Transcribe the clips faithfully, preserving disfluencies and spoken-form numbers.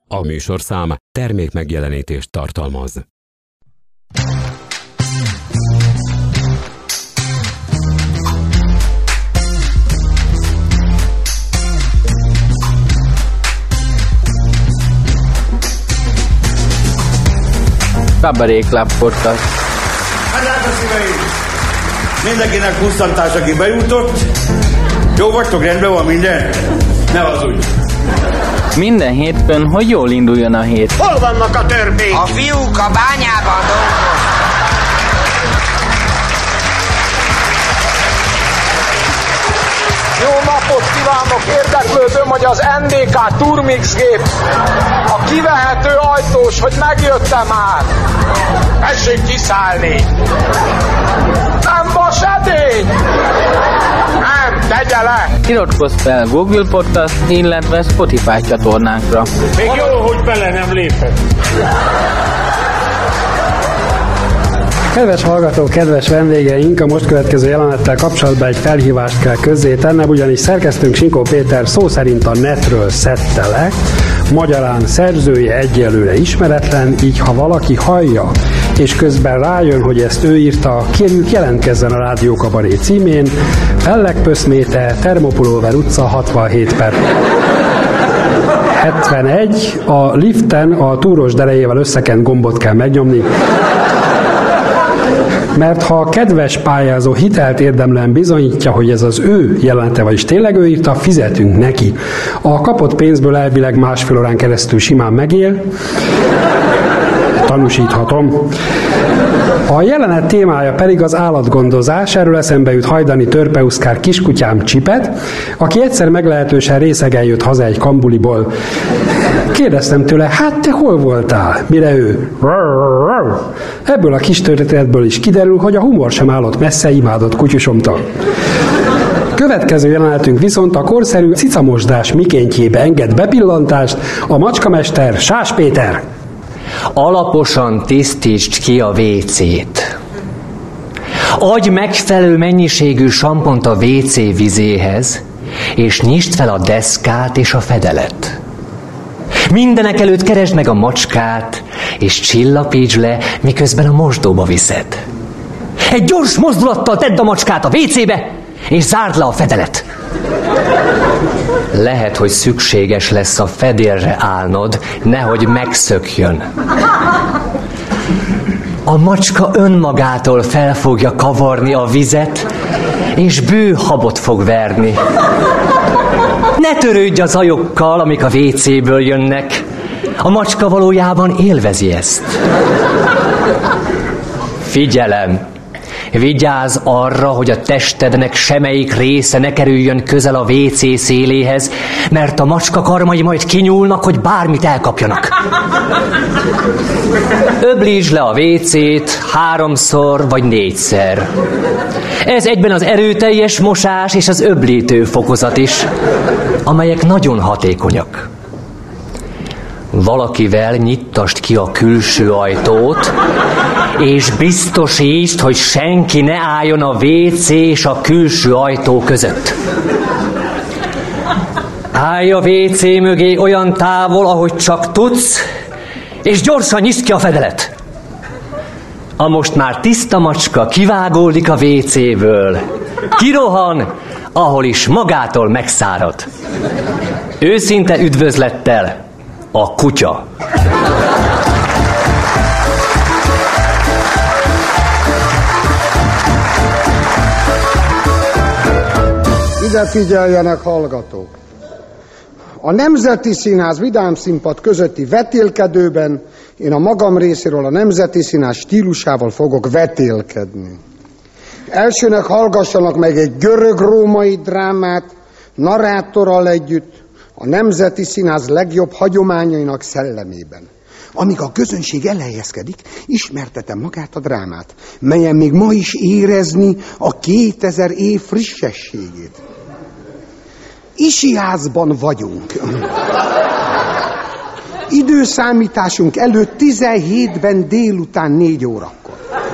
A műsorszám termékmegjelenítést tartalmaz. Cabaret Club Podcast. Hát a szíveim! Mindenkinek pusztantás, aki bejutott. Jó vagytok, rendben van minden? Ne hazudj! Minden hétfőn, hogy jól induljon a hét. Hol vannak a törpék? A fiúk a bányában dolgoznak. Jó napot kívánok! Érdeklődöm, hogy az en dé ká Turmix gép, a kivehető ajtós, hogy megjött-e már? Tessék kiszállni! Nem vas edény! Nem, tegye le! Iratkozz fel Google Podcast, illetve Spotify csatornánkra. Még jó, hogy bele nem lépett. Kedves hallgatók, kedves vendégeink, a most következő jelenettel kapcsolatban egy felhívást kell közzétennem, ugyanis szerkesztőnk Sinkó Péter szó szerint a netről szedte le, magyarán szerzője egyelőre ismeretlen, így ha valaki hallja, és közben rájön, hogy ezt ő írta, kérjük jelentkezzen a Rádió Kabaré címén, Fellegpöszméte, Termopulóver utca hatvanhét per hetvenegy, a liften a túros derejével összekent gombot kell megnyomni, mert ha a kedves pályázó hitelt érdemlen bizonyítja, hogy ez az ő jelenete, vagyis tényleg ő írta, fizetünk neki. A kapott pénzből elvileg másfél órán keresztül simán megél. Tanúsíthatom. A jelenet témája pedig az állatgondozás, erről eszembe jut Hajdani törpeuszkár kiskutyám Csipet, aki egyszer meglehetősen részegen jött haza egy kambuliból. Kérdeztem tőle, hát te hol voltál? Mire ő? Ebből a kis történetből is kiderül, hogy a humor sem állott messze imádott kutyusomtól. Következő jelenetünk viszont a korszerű cicamosdás mikéntjébe enged bepillantást a macskamester Sás Péter. Alaposan tisztítsd ki a vécét. Adj megfelelő mennyiségű sampont a vécé vizéhez, és nyisd fel a deszkát és a fedelet. Mindenek előtt keresd meg a macskát, és csillapítsd le, miközben a mosdóba viszed. Egy gyors mozdulattal tedd a macskát a vécébe, és zárd le a fedelet. Lehet, hogy szükséges lesz a fedélre állnod, nehogy megszökjön. A macska önmagától fel fogja kavarni a vizet, és bő habot fog verni. Ne törődj az ajokkal, amik a vécéből jönnek. A macska valójában élvezi ezt. Figyelem! Vigyázz arra, hogy a testednek semmelyik része ne kerüljön közel a vécé széléhez, mert a macska karmai majd kinyúlnak, hogy bármit elkapjanak. Öblítsd le a vécét háromszor vagy négyszer. Ez egyben az erőteljes mosás és az öblítő fokozat is, amelyek nagyon hatékonyak. Valakivel nyittasd ki a külső ajtót, és biztosítsd, hogy senki ne álljon a vécé és a külső ajtó között. Állj a vécé mögé olyan távol, ahogy csak tudsz, és gyorsan nyisd ki a fedelet. A most már tiszta macska kivágódik a vécéből. Kirohan, ahol is magától megszárad. Őszinte üdvözlettel, a kutya. Ide figyeljenek, hallgatók! A Nemzeti Színház Vidám Színpad közötti vetélkedőben én a magam részéről a Nemzeti Színház stílusával fogok vetélkedni. Elsőnek hallgassanak meg egy görög-római drámát, narrátorral együtt, a Nemzeti Színház legjobb hagyományainak szellemében. Amíg a közönség elhelyezkedik, ismertetem magát a drámát, melyen még ma is érezni a kétezer év frissességét. Isiázban vagyunk. Időszámításunk előtt tizenhétben délután négy órakor.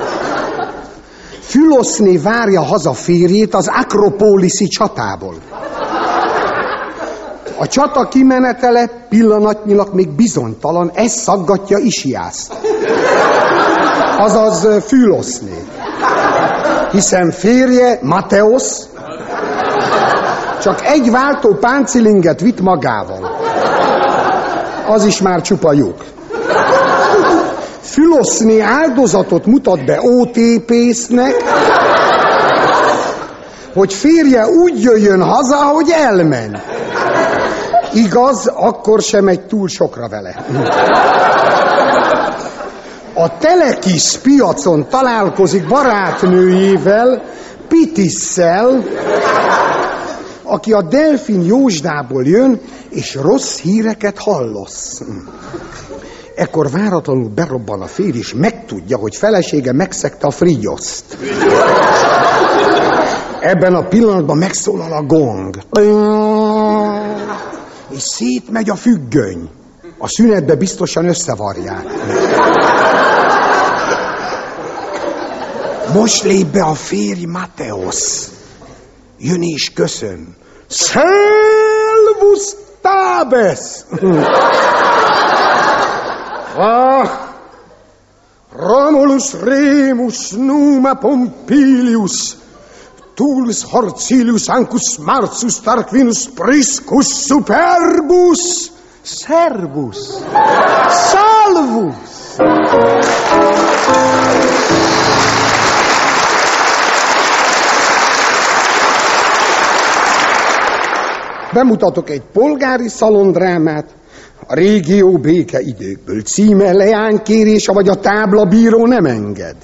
Füloszné várja haza férjét az akropoliszi csatából. A csata kimenetele pillanatnyilag még bizonytalan, ez szaggatja Isiászt. Azaz Füloszné. Hiszen férje, Mateusz, csak egy váltó páncilinget vitt magával. Az is már csupa lyuk. Füloszné áldozatot mutat be ó té pésznek, hogy férje úgy jöjjön haza, hogy elment. Igaz, akkor sem megy túl sokra vele. A Telekis piacon találkozik barátnőjével, Pitisszel, aki a Delfin Jósdából jön, és rossz híreket hallasz. Ekkor váratlanul berobban a férj, és megtudja, hogy felesége megszegte a Frigyoszt. Ebben a pillanatban megszólal a gong. És szétmegy a függöny. A szünetbe biztosan összevarják. Most lép be a férj, Mateusz. Jön és köszön. Servus Tabes! Ah, Romulus Remus Numa Pompilius Tullus Horcilius Ancus Marcius Tarquinus Priscus Superbus Servus Salvus. Bemutatok egy polgári szalondrámát, a régió béke időkből. Címe leánykérése, vagy a táblabíró nem enged.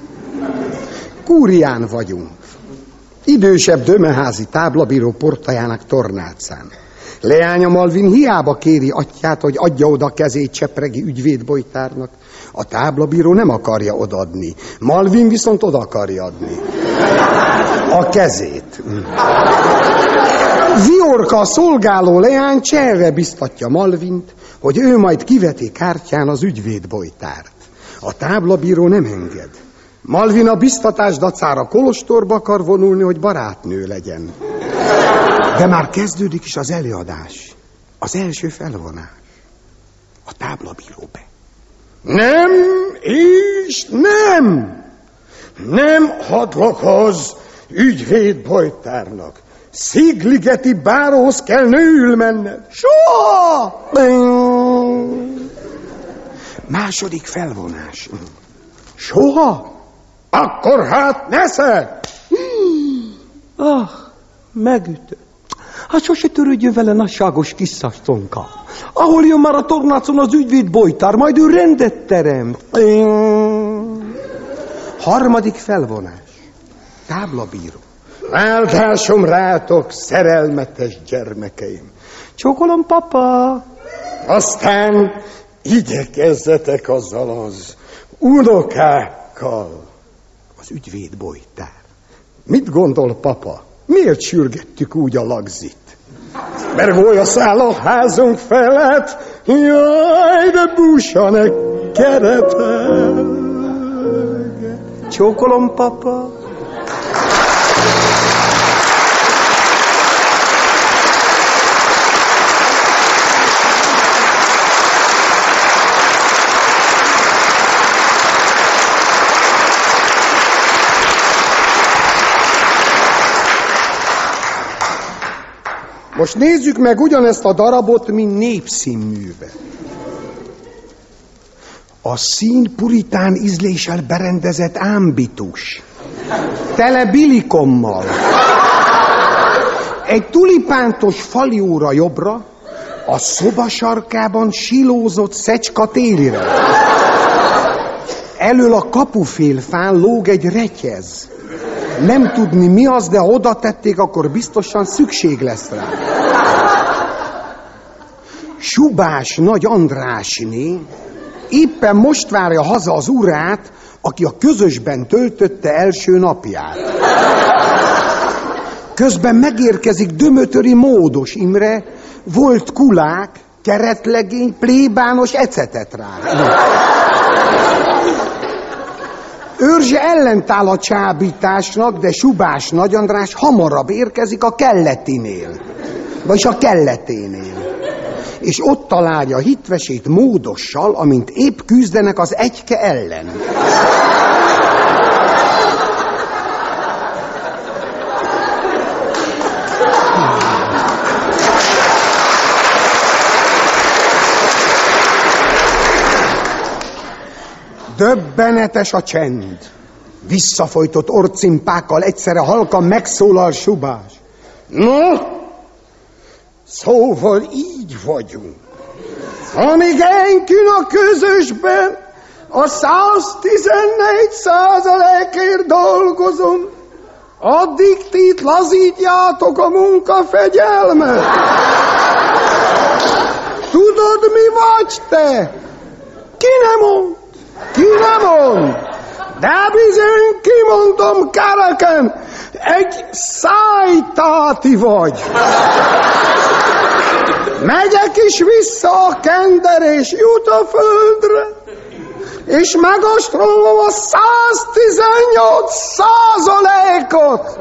Kúrián vagyunk. Idősebb dömeházi táblabíró portajának tornácán. Leánya Malvin hiába kéri atyját, hogy adja oda a kezét csepregi ügyvédbojtárnak. A táblabíró nem akarja odaadni. Malvin viszont oda akarja adni. A kezét. Viorka, a szolgáló leány cserre biztatja Malvint, hogy ő majd kiveti kártyán az ügyvédbojtárt. A táblabíró nem enged. Malvin a biztatás dacára kolostorba akar vonulni, hogy barátnő legyen. De már kezdődik is az előadás. Az első felvonás. A táblabíró be. Nem és nem! Nem adok az ügyvédbojtárnak. Szigligeti báróhoz kell nőül menned. Soha! Második felvonás. Soha? Akkor hát nesze! Ah, megütött. Hát sose törődjön vele, nagyságos kisasszonka. Ahol jön már a tornácon az ügyvéd bojtár, majd ő rendet teremt. Harmadik felvonás. Táblabíró. Áldásom rátok, szerelmetes gyermekeim. Csókolom, papa. Aztán igyekezzetek azzal az unokákkal. Az ügyvéd bojtár. Mit gondol, papa? Miért sürgettük úgy a lagzit? Mert golya száll a házunk felett, jaj, de búsanek keretek. Csókolom, papa. Most nézzük meg ugyanezt a darabot, mint népszínművet. A szín puritán ízléssel berendezett ámbitus. Tele bilikommal. Egy tulipántos falióra jobbra, a szoba sarkában silózott Szecska télire. Elől a kapufélfán lóg egy retyez. Nem tudni mi az, de ha oda tették, akkor biztosan szükség lesz rá. Subás Nagy Andrásné éppen most várja haza az urát, aki a közösben töltötte első napját. Közben megérkezik Dömötöri Módos Imre, volt kulák, keretlegény, plébános, et cetera. Őrzse ellent áll a csábításnak, de Subás Nagy András hamarabb érkezik a kelletinél. vagyis a kelleténél. És ott találja hitvesét módossal, amint épp küzdenek az egyke ellen. Döbbenetes a csend. Visszafolytott orcimpákkal egyszerre halkan megszólal Subás. No, szóval így vagyunk. Amíg enkün a közösben a száztizennégy százalékért dolgozom, addig ti itt lazítjátok a munkafegyelmet. Tudod, mi vagy te? Ki nem mond? Ki nem mond? De bizony kimondom kereken, egy szájtáti vagy. Megyek is vissza a kender és jut a földre, és megostrolom a száztizennyolc százalékot.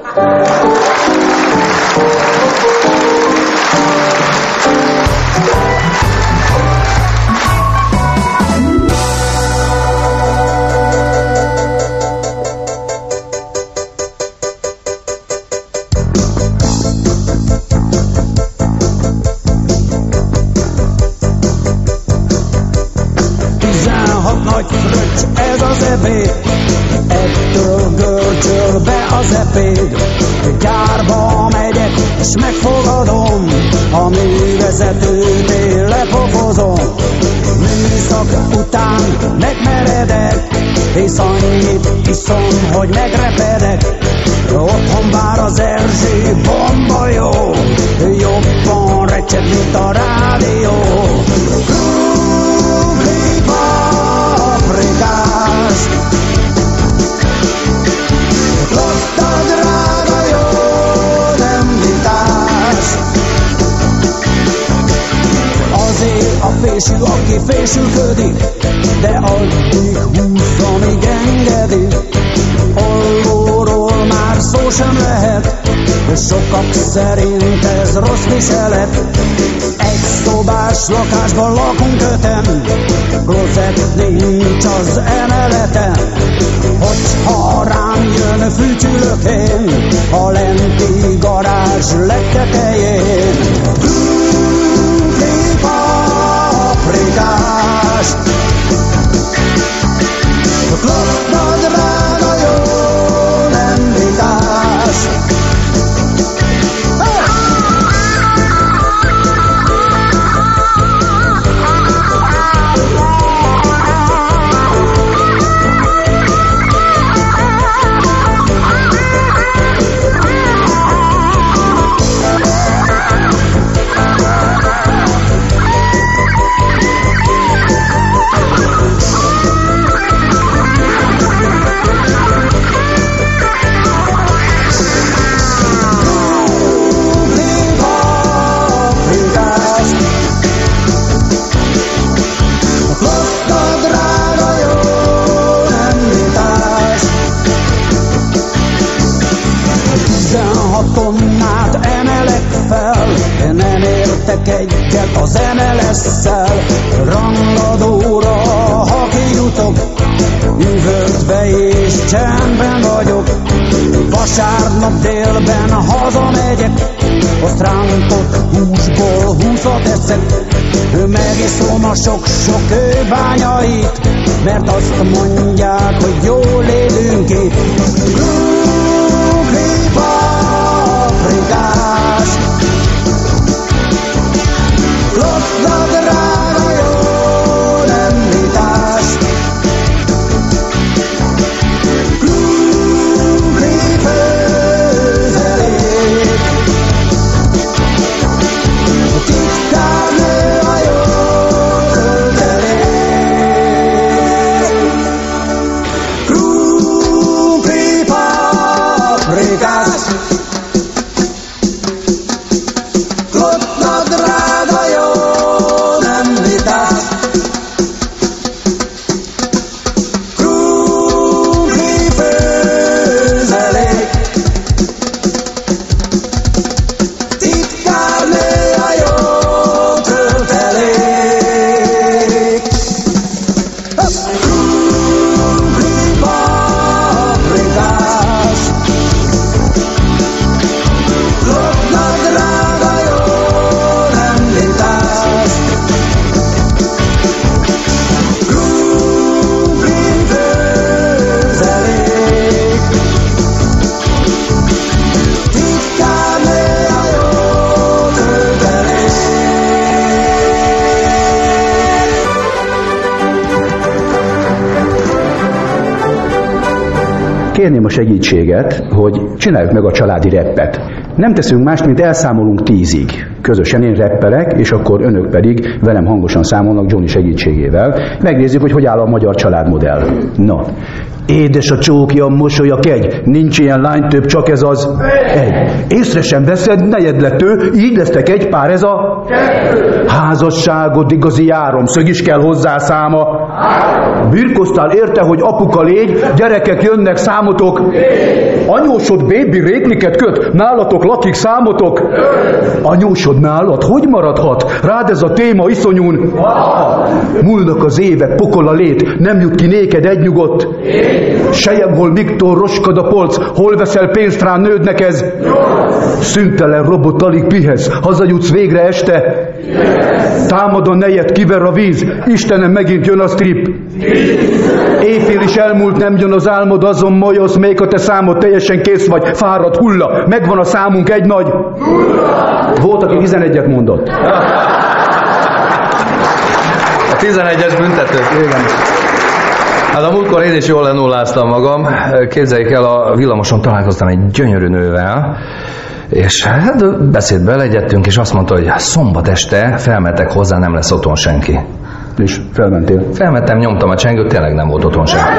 Ez az ebéd, ettől görcsöl be az epéd. Gyárba megyek, és megfogadom, a művezetőnél lepofozom. Műszak után megmeredek, és annyit iszom, hogy megrepedek. Otthon vár az Erzsé bomba jó, jobban recseg, mint a rádió. Paprikás, flotta drága jó, nem vitás. Azért a fésű, aki fésülködik, de addig húsz, amíg engedi. Alvóról már szó sem lehet, sokak szerint ez rossz viselet. Egy szobás lakásban lakunk öten, klozet nincs az emeleten. Hogyha rám jön, fütyülök én a lenti garázs legtetején. Krumpli paprikás, klopna drága jó, nem vitás. Tonnát emelek fel, nem értek egyet az em el es-szel. Rangadóra, ha kijutok, üvöltve és csendben vagyok. Vasárnap délben hazamegyek, azt rántott húsból húszat eszek. Megiszom a sok-sok kőbányait, mert azt mondják, hogy jól élünk itt. Krumpli paprikás, klopna drága jó, nem vitás. Krumpli főzelék, titkárnő a jó töltelék. Krumpli paprikás, kérném a segítséget, hogy csináljuk meg a családi reppet. Nem teszünk mást, mint elszámolunk tízig. Közösen én reppelek, és akkor önök pedig velem hangosan számolnak Johnny segítségével. Megnézzük, hogy hogy áll a magyar családmodell. Na. Édes a csókja, mosolya kegy, nincs ilyen lány több, csak ez az egy. Észre sem veszed, negyedlető, így lesztek egy pár, ez a házasságod igazi járomszög is kell hozzá száma. Birkoztál érte, hogy apuka légy, gyerekek jönnek számotok. Anyósod bébi rékliket köt, nálatok lakik számotok. Anyósod nálad, hogy maradhat? Rád ez a téma iszonyún. Múlnak az évek, pokol a lét, nem jut ki néked egy nyugodt. Sejem, hol Viktor, roskad a polc, hol veszel pénzt rá, nődnek ez? Szüntelen robot alig pihez, hazajutsz végre este? Támad a nejed, kiver a víz, Istenem, megint jön a strip. Éjfél is elmúlt, nem jön az álmod, azon molyolsz, még a te számod teljesen kész vagy, fáradt hulla, megvan a számunk egy nagy. Volt, aki tizenegyet mondott. A tizenegyes büntető. Igen. Hát a múltkor én is jól lenulláztam magam. Képzeljék el, a villamoson találkoztam egy gyönyörű nővel, és hát beszédbe elegyedtünk, és azt mondta, hogy szombat este felmentek hozzá, nem lesz otthon senki. És felmentél? Felmentem, nyomtam a csengőt, tényleg nem volt otthon senki.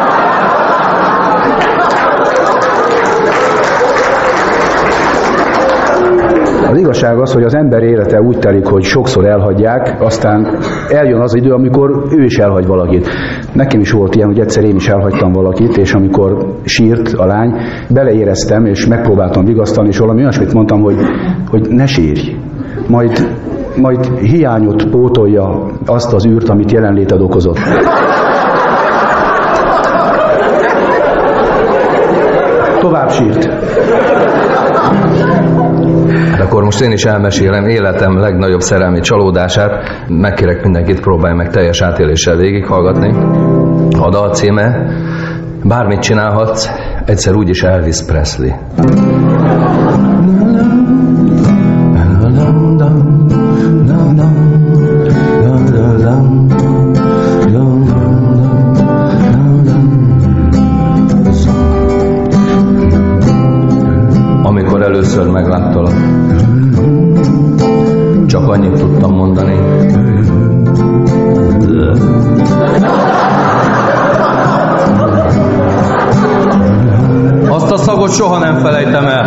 Az igazság az, hogy az ember élete úgy telik, hogy sokszor elhagyják, aztán eljön az idő, amikor ő is elhagy valakit. Nekem is volt ilyen, hogy egyszer én is elhagytam valakit, és amikor sírt a lány, beleéreztem, és megpróbáltam vigasztalni, és valami olyasmit mondtam, hogy, hogy ne sírj, majd, majd hiányot pótolja azt az űrt, amit jelenléted okozott. Tovább sírt. De akkor most én is elmesélem életem legnagyobb szerelmi csalódását. Megkérek mindenkit, próbálj meg teljes átéléssel végighallgatni. A dal címe Bármit csinálhatsz, egyszer úgyis Elvis Presley. Amikor először megláttalak, csak annyit tudtam mondani. Azt a szagot soha nem felejtem el.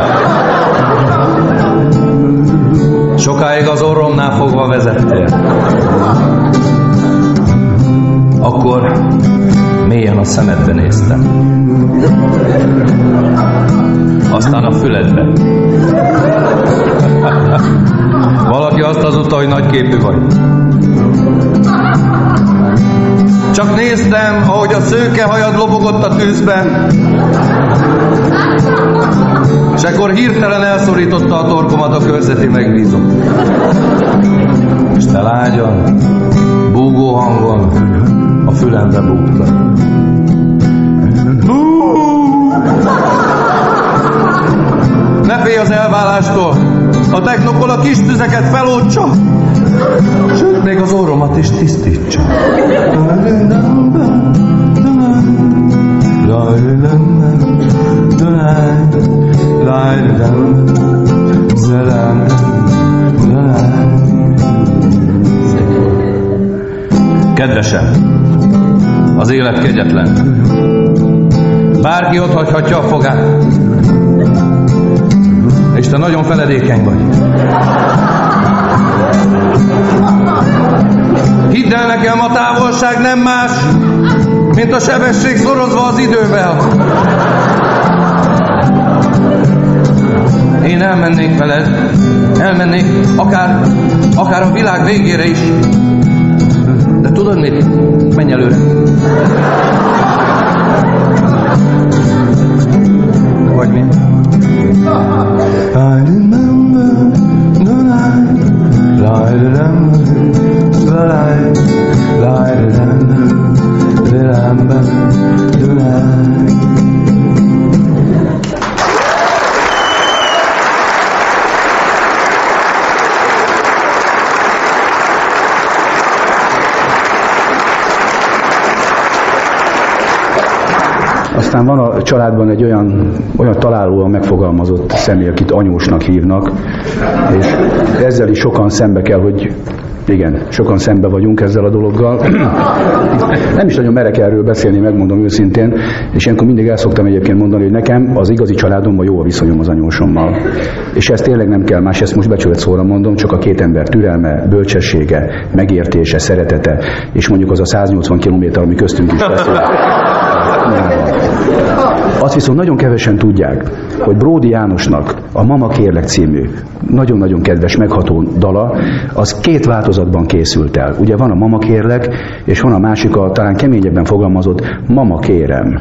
Sokáig az orromnál fogva vezettél. Akkor mélyen a szemedbe néztem. Aztán a füledbe. Valaki azt azóta, hogy nagyképű vagy. Csak néztem, ahogy a szőke hajad lobogott a tűzben, és akkor hirtelen elszorította a torkomat a körzeti megbízó. És te lágyan, búgó hangon a fülembe búgtad. Ne félj az elválástól, a technokol a kis tüzeket feloltsa, sőt, még az orromat is tisztítsa. Kedvesem, az élet kegyetlen. Bárki ott hagyhatja a fogát, és te nagyon feledékeny vagy. Hidd el nekem, a távolság nem más, mint a sebesség szorozva az idővel. Én elmennék veled, elmennék akár, akár a világ végére is. De tudod mit? Menj előre. Vagy mi? I remember the night, I remember the night, I remember, remember the night. Aztán van a családban egy olyan, olyan találóan megfogalmazott személy, akit anyósnak hívnak, és ezzel is sokan szembe kell, hogy igen, sokan szembe vagyunk ezzel a dologgal. Nem is nagyon merek erről beszélni, megmondom őszintén, és ilyenkor mindig el szoktam egyébként mondani, hogy nekem az igazi családomban jó a viszonyom az anyósommal. És ezt tényleg nem kell más, ezt most becsület szóra mondom, csak a két ember türelme, bölcsessége, megértése, szeretete, és mondjuk az a száznyolcvan kilométer, ami köztünk is beszél. Azt viszont nagyon kevesen tudják, hogy Bródi Jánosnak a Mama Kérlek című nagyon-nagyon kedves, megható dala, az két változatban készült el. Ugye van a Mama Kérlek, és van a másik, a talán keményebben fogalmazott Mama Kérem.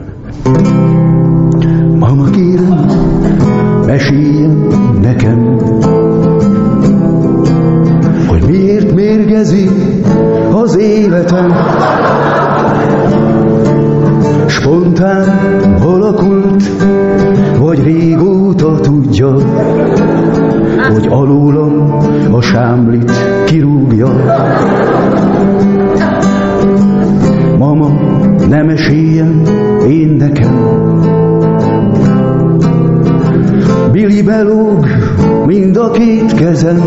Mama kérem, meséljen nekem, hogy miért mérgezi az életem. Spontán alakult, vagy régóta tudja, hogy alólam a sámlit kirúgja. Mama, ne meséljen én nekem. Billy belóg mind a két kezem,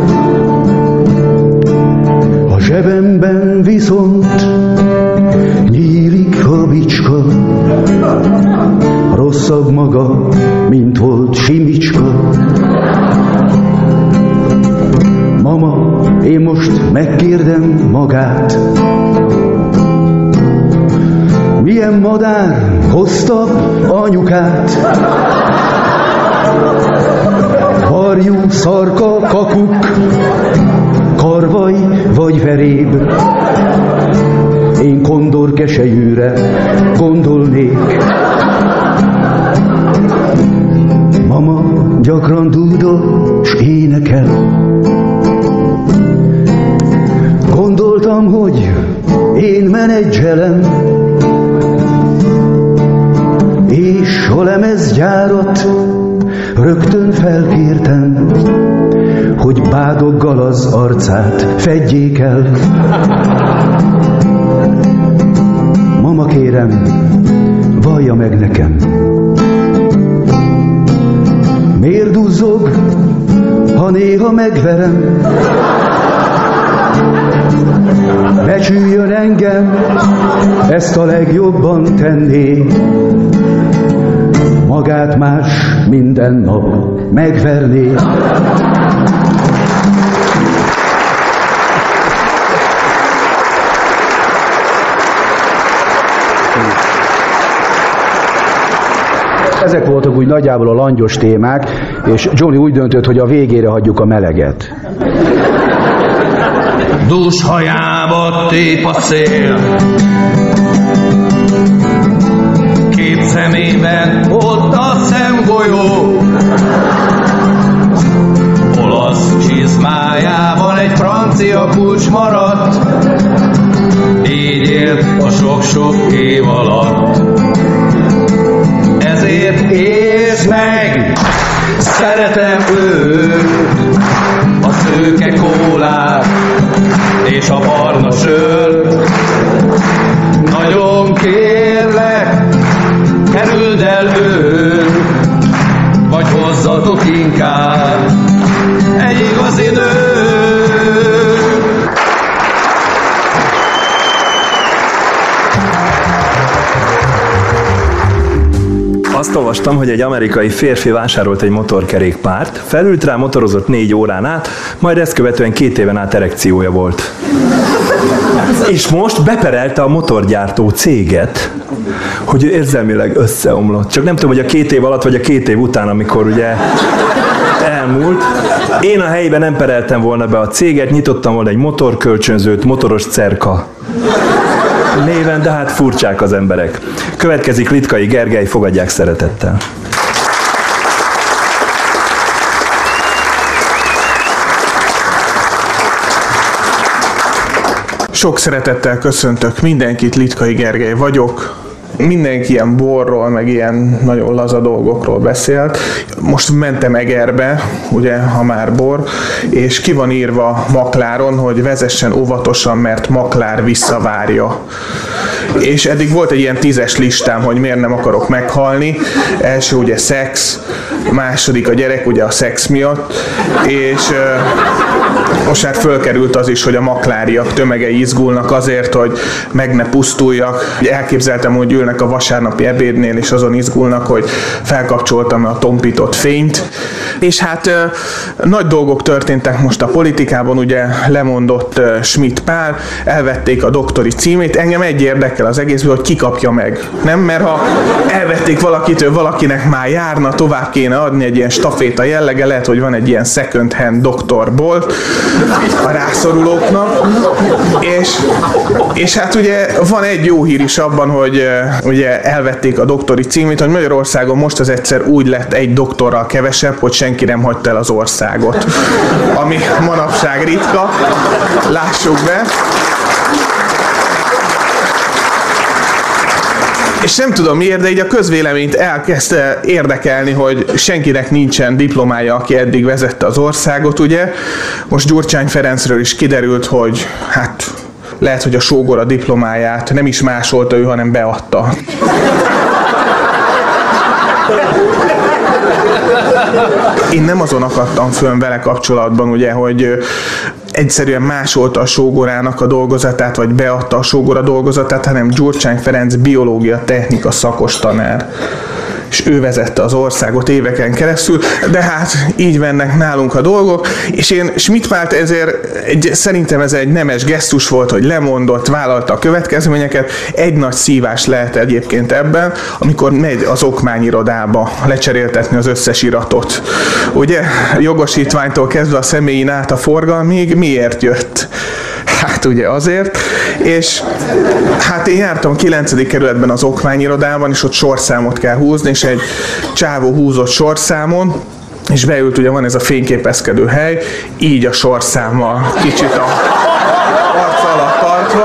a zsebemben viszont nyílik a bicska. Rosszabb maga, mint volt Simicska. Mama, én most megkérdem magát, milyen madár hozta anyukát? Varjú, szarka, kakuk, karvaj vagy veréb? Én kondor keselyűre gondolnék. Mama gyakran dúdol s énekel. Gondoltam, hogy én menedzselem, és a lemezgyárat rögtön felkértem, hogy bádoggal az arcát fedjék el. Mama kérem, vallja meg nekem, miért duzzog, ha néha megverem? Becsüljön engem, ezt a legjobban tenné, magát más minden nap megverné. Ezek voltak úgy nagyjából a langyos témák, és Johnny úgy döntött, hogy a végére hagyjuk a meleget. Dus hajába tép a szél, két szemében ott a szemgolyó, olasz csizmájában egy francia kulcs maradt, így élt a sok-sok év alatt. Ezért értsd meg, szeretem őt, a szőke kólát és a barna sört. Nagyon kérlek, kerüld el őt, vagy hozzatok inkább egy igazi nőt. Azt olvastam, hogy egy amerikai férfi vásárolt egy motorkerékpárt, felült rá, motorozott négy órán át, majd ezt követően két éven át erekciója volt. És most beperelte a motorgyártó céget, hogy ő érzelmileg összeomlott. Csak nem tudom, hogy a két év alatt, vagy a két év után, amikor ugye elmúlt. Én a helyben nem pereltem volna be a céget, nyitottam volna egy motorkölcsönzőt, motoros cerka néven, de hát furcsák az emberek. Következik Litkai Gergely, fogadják szeretettel. Sok szeretettel köszöntök mindenkit, Litkai Gergely vagyok. mindenki ilyen borról, meg ilyen nagyon laza dolgokról beszélt. Most mentem Egerbe, ugye, ha már bor, és ki van írva Makláron, hogy vezessen óvatosan, mert Maklár visszavárja. És eddig volt egy ilyen tízes listám, hogy miért nem akarok meghalni. Első ugye szex, második a gyerek, ugye a szex miatt, és uh, most hát fölkerült az is, hogy a makláriak tömegei izgulnak azért, hogy meg ne pusztuljak. Elképzeltem, hogy ülnek a vasárnapi ebédnél, és azon izgulnak, hogy felkapcsoltam a tompított fényt. És hát uh, nagy dolgok történtek most a politikában, ugye lemondott uh, Schmidt Pál, elvették a doktori címét. Engem egy érdekel az egészből, hogy ki kapja meg. Nem, mert ha elvették valakitől, valakinek már járna, tovább kéne adni egy ilyen staféta jellege, lehet, hogy van egy ilyen second hand doktorbolt a rászorulóknak. És, és hát ugye van egy jó hír is abban, hogy ugye elvették a doktori címét, hogy Magyarországon most az egyszer úgy lett egy doktorral kevesebb, hogy senki nem hagyta el az országot. Ami manapság ritka. Lássuk be. És nem tudom miért, de így a közvéleményt elkezdte érdekelni, hogy senkinek nincsen diplomája, aki eddig vezette az országot, ugye. Most Gyurcsány Ferencről is kiderült, hogy hát lehet, hogy a sógor a diplomáját nem is másolta ő, hanem beadta. Én nem azon akadtam fönn vele kapcsolatban, ugye, hogy egyszerűen másolta a sógorának a dolgozatát, vagy beadta a sógora dolgozatát, hanem Gyurcsány Ferenc biológia technika szakos tanár. És ő vezette az országot éveken keresztül, de hát így mennek nálunk a dolgok, és én Schmidt Pált ezért egy, szerintem ez egy nemes gesztus volt, hogy lemondott, vállalta a következményeket. Egy nagy szívás lehet egyébként ebben, amikor megy az okmányirodába lecseréltetni az összes iratot. Ugye, jogosítványtól kezdve a személyin át a forgalmig, miért jött? Hát ugye azért, és hát én jártam kilencedik kerületben az okmányirodában, és ott sorszámot kell húzni, és egy csávó húzott sorszámon, és beült, ugye van ez a fényképezkedő hely, így a sorszámmal kicsit a arc alatt tartva,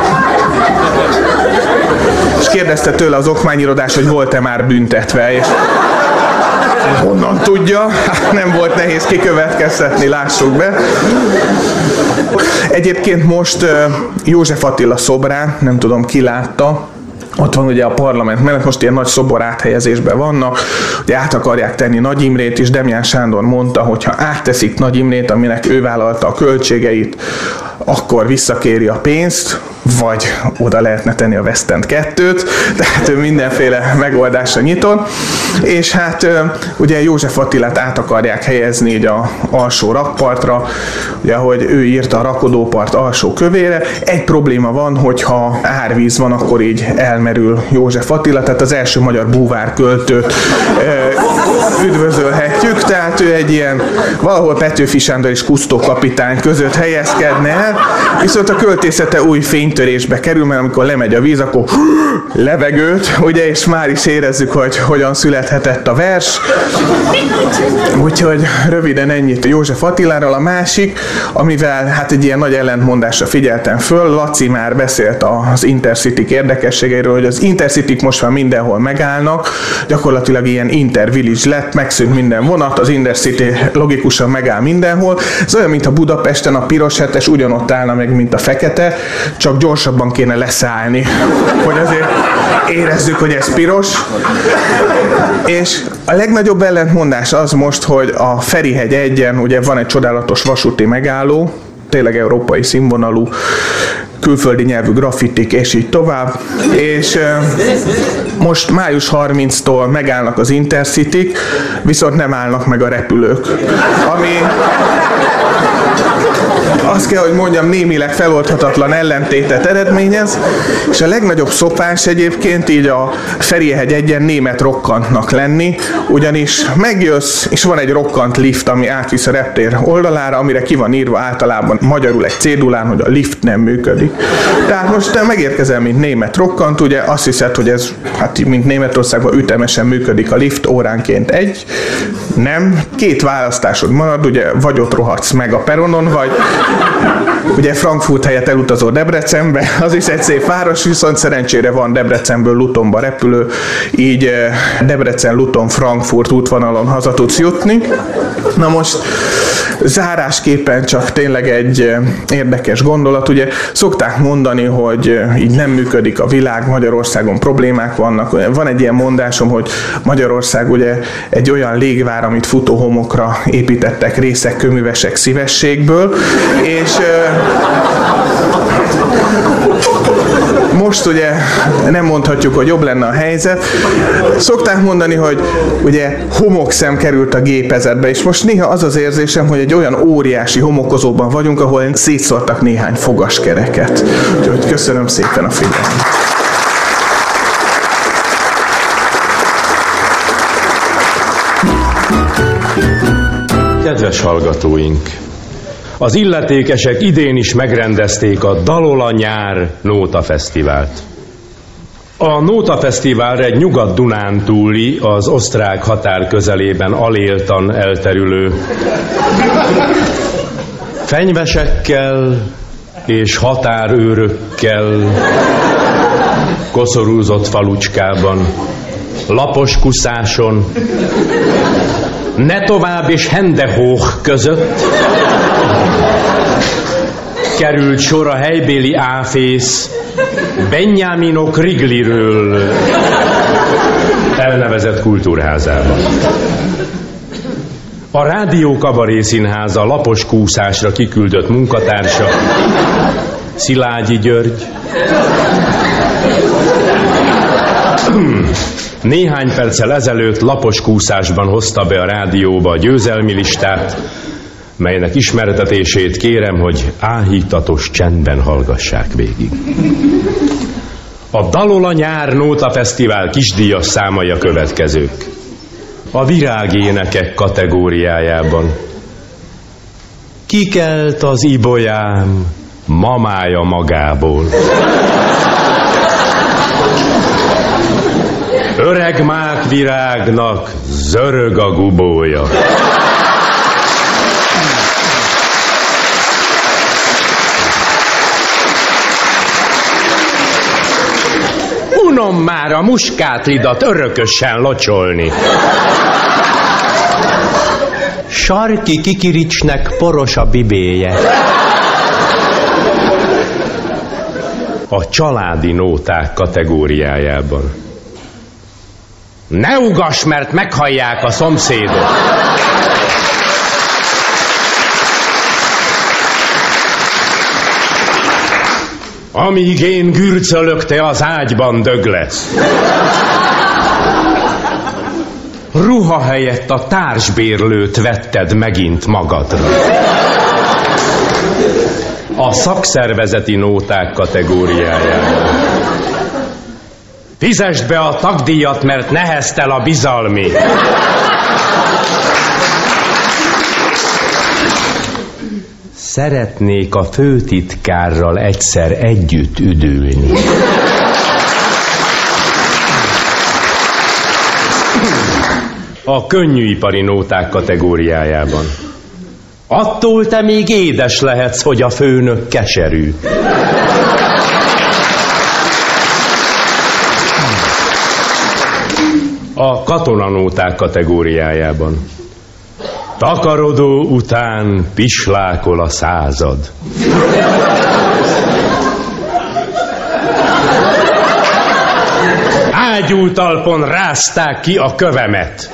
és kérdezte tőle az okmányirodás, hogy volt-e már büntetve, és honnan tudja? Nem volt nehéz kikövetkeztetni, lássuk be. Egyébként most József Attila szobrán, nem tudom ki látta, ott van ugye a parlament mellett, most ilyen nagy szobor áthelyezésben vannak, hogy át akarják tenni Nagy Imrét is. Demján Sándor mondta, hogy ha átteszik Nagy Imrét, aminek ő vállalta a költségeit, akkor visszakéri a pénzt, vagy oda lehetne tenni a West End kettőt, tehát ő mindenféle megoldásra nyitott, és hát ugye József Attilát át akarják helyezni így a alsó rakpartra, ugye ahogy ő írta a rakodópart alsó kövére. Egy probléma van, hogyha árvíz van, akkor így elmerül József Attila, tehát az első magyar búvárköltőt üdvözölhetjük, tehát ő egy ilyen valahol Petőfi Sándor és Kusztó kapitány között helyezkedne el, viszont a költészete új fénytörésbe kerül, mert amikor lemegy a víz, akkor levegőt, ugye, és már is érezzük, hogy hogyan születhetett a vers. Úgyhogy röviden ennyit József Attiláról. A másik, amivel hát egy ilyen nagy ellentmondásra figyeltem föl, Laci már beszélt az Intercity érdekességeiről, hogy az Intercityk most már mindenhol megállnak, gyakorlatilag ilyen Intervillage lett, megszűnt minden vonat, az Intercity logikusan megáll mindenhol. Ez olyan, mint a Budapesten a piros hetes ugyanott állna meg, mint a fekete, csak gyorsabban kéne leszállni, hogy azért érezzük, hogy ez piros. És a legnagyobb ellentmondás az most, hogy a Ferihegy egyen ugye van egy csodálatos vasúti megálló, tényleg európai színvonalú, külföldi nyelvű graffitik, és így tovább. És uh, most május harmincadikántól megállnak az Intercityk, viszont nem állnak meg a repülők. Ami azt kell, hogy mondjam, némileg feloldhatatlan ellentétet eredményez, és a legnagyobb szopás egyébként így a Ferihegy egyen német rokkantnak lenni, ugyanis megjössz, és van egy rokkant lift, ami átvisz a reptér oldalára, amire ki van írva általában magyarul egy cédulán, hogy a lift nem működik. Tehát most te megérkezel, mint német rokkant, ugye azt hiszed, hogy ez, hát mint Németországban ütemesen működik a lift, óránként egy, nem, két választásod marad, ugye vagy ott rohadsz meg a peronon, vagy ugye Frankfurt helyett elutazol Debrecenbe, az is egy szép város, viszont szerencsére van Debrecenből Lutonba repülő, így Debrecen-Luton-Frankfurt útvonalon haza tudsz jutni. Na most zárásképpen csak tényleg egy érdekes gondolat, ugye szokták mondani, hogy így nem működik a világ, Magyarországon problémák vannak. Van egy ilyen mondásom, hogy Magyarország ugye egy olyan légvár, amit futóhomokra építettek részek, köművesek szívességből, és most ugye nem mondhatjuk, hogy jobb lenne a helyzet. Szokták mondani, hogy ugye homokszem került a gépezetbe, és most néha az az érzésem, hogy egy olyan óriási homokozóban vagyunk, ahol szétszórtak néhány fogaskereket. Úgyhogy köszönöm szépen a figyelmet. Kedves hallgatóink! Az illetékesek idén is megrendezték a Dalol a nyár Nóta Fesztivált. A Nóta Fesztivál egy Nyugat-Dunántúli, az osztrák határ közelében aléltan elterülő fenyvesekkel és határőrökkel koszorúzott falucskában, lapos kuszáson, ne tovább és Hendehóch között került sor a helybéli áfész Benjamino Krigliről elnevezett kultúrházában. A Rádió Kabaré Színháza lapos kúszásra kiküldött munkatársa Szilágyi György néhány perccel ezelőtt lapos kúszásban hozta be a rádióba a győzelmi listát, melynek ismertetését kérem, hogy áhítatos csendben hallgassák végig. A Dalol a nyár Nóta Fesztivál kisdíjas számai a következők. A virágénekek kategóriájában kikelt az ibolyám mamája magából. Öreg mákvirágnak zörög a gubója. Unom már a muskátlidat örökösen locsolni. Sarki kikiricsnek poros a bibéje. A családi nóták kategóriájában. Ne ugass, mert meghallják a szomszédok. Amíg én gürcölök, te az ágyban dög lesz. Ruha helyett a társbérlőt vetted megint magadra. A szakszervezeti nóták kategóriájában. Fizesd be a tagdíjat, mert neheztel a bizalmi. Szeretnék a főtitkárral egyszer együtt üdülni. A könnyűipari nóták kategóriájában. Attól te még édes lehetsz, hogy a főnök keserű. A katonanóták kategóriájában. Takarodó után pislákol a század. Ágyútalpon rázták ki a kövemet.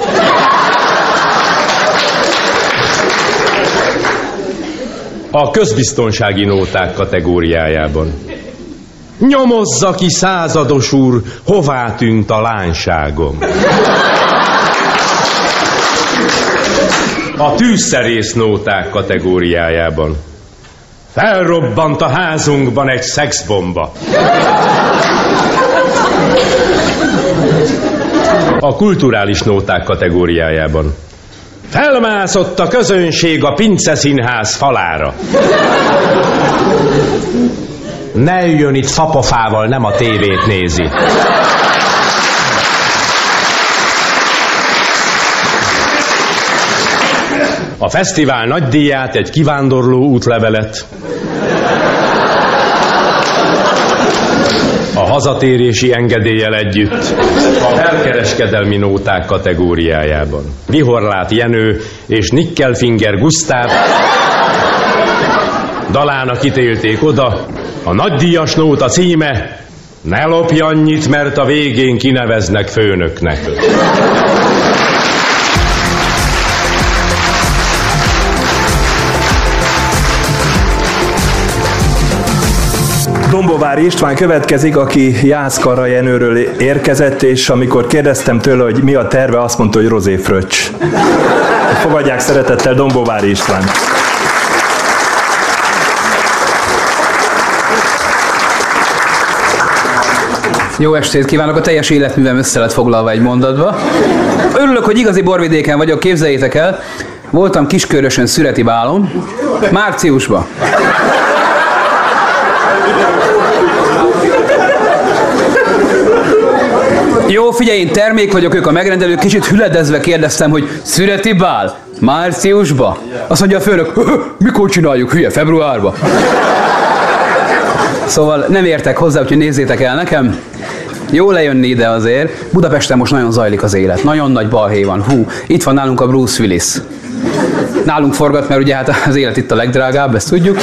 A közbiztonsági nóták kategóriájában. Nyomozza ki, százados úr, hová tűnt a lányságom. A tűzszerész nóták kategóriájában. Felrobbant a házunkban egy szexbomba. A kulturális nóták kategóriájában. Felmászott a közönség a Pince Színház falára. Ne üljön itt fapofával, nem a tévét nézi. a fesztivál nagydíját, egy kivándorló útlevelet, a hazatérési engedéllyel együtt, a felkereskedelmi nóták kategóriájában. Vihorlát Jenő és Nickelfinger Gusztáv dalának ítélték oda, a nagydíjas nóta címe Ne lopj annyit, mert a végén kineveznek főnöknek. Dombovári István következik, aki Jászkara Jenőről érkezett, és amikor kérdeztem tőle, hogy mi a terve, azt mondta, hogy rozé fröccs. Fogadják szeretettel Dombovári István. Jó estét kívánok, a teljes életművem össze lett foglalva egy mondatba. Örülök, hogy igazi borvidéken vagyok, képzeljétek el. Voltam Kiskörösön szüreti bálon, márciusban. Jó, figyelj, én termék vagyok, ők a megrendelők, kicsit hüledezve kérdeztem, hogy szüreti bál? Márciusba? Azt mondja a főnök, mikor csináljuk, hülye, februárba? Szóval nem értek hozzá, úgyhogy nézzétek el nekem. Jó lejönni ide azért. Budapesten most nagyon zajlik az élet. Nagyon nagy balhé van. Hú, itt van nálunk a Bruce Willis. Nálunk forgat, mert ugye hát az élet itt a legdrágább, ezt tudjuk.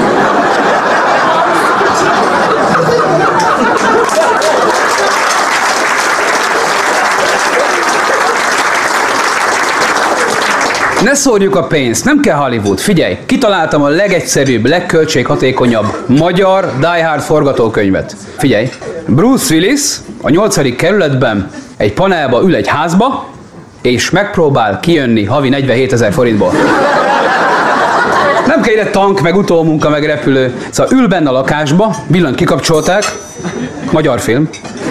Ne szórjuk a pénzt, nem kell Hollywood. Figyelj, kitaláltam a legegyszerűbb, legköltséghatékonyabb magyar Die Hard forgatókönyvet. Figyelj, Bruce Willis a nyolcadik kerületben egy panelba ül egy házba, és megpróbál kijönni havi negyvenhétezer forintból. Nem kell ide tank, meg utómunka, meg repülő. Szóval ül benne a lakásba, villanyt kikapcsolták, magyar film.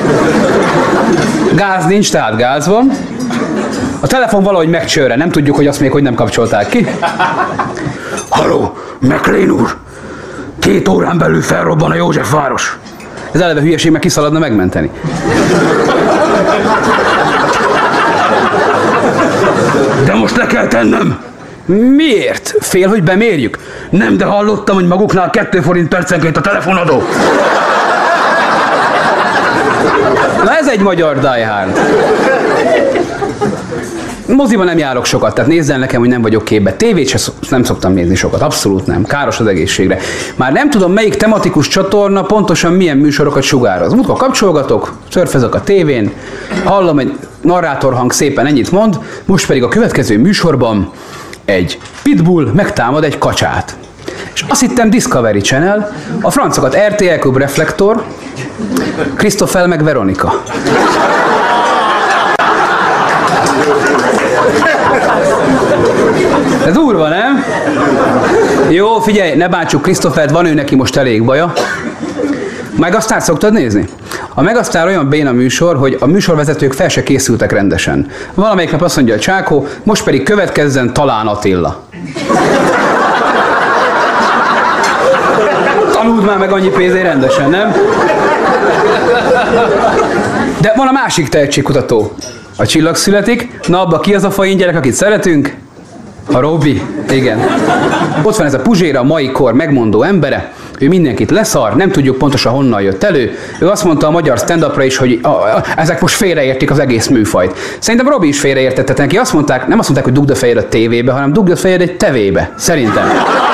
Gáz nincs, tehát gáz van. A telefon valahogy megcsőre, nem tudjuk, hogy azt még hogy nem kapcsolták ki. Halló, McLean úr! Két órán belül felrobban a Józsefváros. Ez eleve hülyeség, meg kiszaladna megmenteni. De most le kell tennem. Miért? Fél, hogy bemérjük? Nem, de hallottam, hogy maguknál kettő forint percenként a telefonadó. Na ez egy magyar Die Hard. Moziban nem járok sokat, tehát nézzel nekem, hogy nem vagyok képbe. Tévét sem nem szoktam nézni sokat, abszolút nem. Káros az egészségre. Már nem tudom, melyik tematikus csatorna pontosan milyen műsorokat sugároz. Múltkor kapcsolgatok, szörfezek a tévén, hallom, egy narrátorhang szépen ennyit mond, most pedig a következő műsorban egy pitbull megtámad egy kacsát. És azt hittem Discovery Channel, a francokat er té el Klub Reflektor, Christoffel meg Veronika. Ez durva, nem? Jó, figyelj, ne bántsuk Christoffelt, van ő neki most elég baja. Megasztárt szoktad nézni? A Megasztár olyan béna műsor, hogy a műsorvezetők fel se készültek rendesen. Valamelyik nap azt mondja a Csákó, most pedig következzen Talán Attila. Tanuld már meg annyi pénzért rendesen, nem? De van a másik tehetségkutató. A Csillag születik, na abba ki az a fain gyerek, akit szeretünk? A Robi, igen. Ott van ez a Puzsér, a mai kor megmondó embere, ő mindenkit leszar, nem tudjuk pontosan honnan jött elő. Ő azt mondta a magyar stand-upra is, hogy a, a, ezek most félreértik az egész műfajt. Szerintem Robi is félreértette neki, azt mondták, nem azt mondták, hogy dugd a fejed a tévébe, hanem dugd a fejed egy tevébe. Szerintem.